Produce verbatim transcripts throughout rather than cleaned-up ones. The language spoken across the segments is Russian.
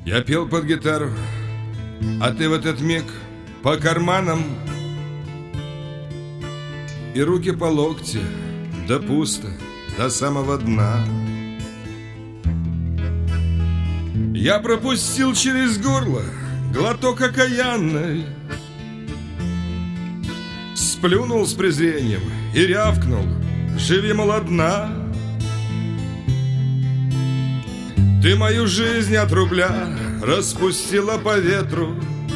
Я пел под гитару, а ты в этот миг по карманам, и руки по локти, да пусто, до самого дна. Я пропустил через горло глоток окаянный, сплюнул с презрением и рявкнул: живи, мол, одна. Ты мою жизнь от рубля распустила по ветру,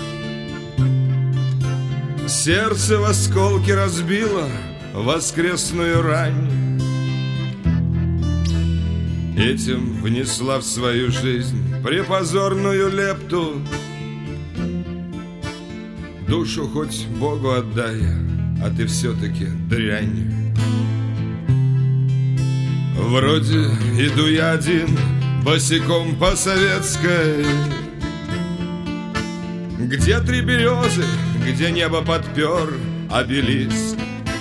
сердце в осколки разбило воскресную рань. Этим внесла в свою жизнь препозорную лепту. Душу хоть Богу отдай, а ты все-таки дрянь. Вроде иду я один босиком по Советской, где три березы, где небо подпер обелиск.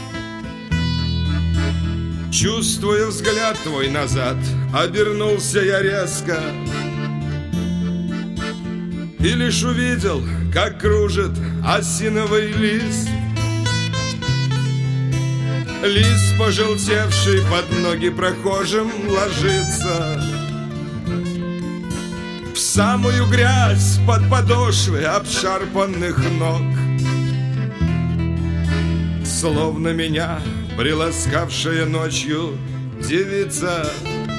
Чувствуя взгляд твой назад, обернулся я резко и лишь увидел, как кружит осиновый лист. Лист, пожелтевший, под ноги прохожим ложится, в самую грязь под подошвы обшарпанных ног. Словно меня приласкавшая ночью девица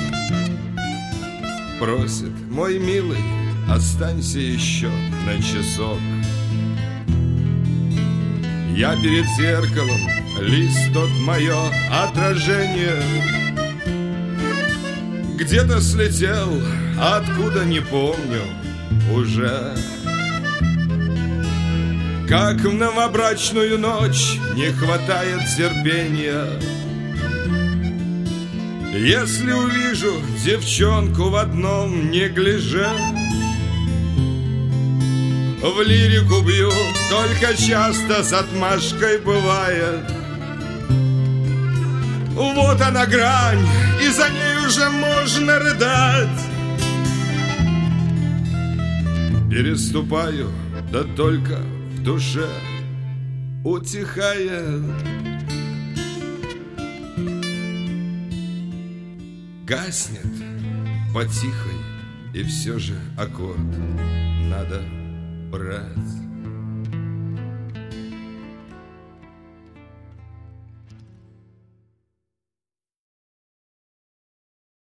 просит: мой милый, останься еще на часок. Я перед зеркалом, лист тот мое отражение, где-то слетел, откуда не помню уже. Как в новобрачную ночь не хватает терпения, если увижу девчонку в одном неглиже. В лирику бью, только часто с отмашкой бывает. Вот она грань, и за ней уже можно рыдать. Переступаю, да только в душе утихает. Гаснет потихой, и все же аккорд надо брать.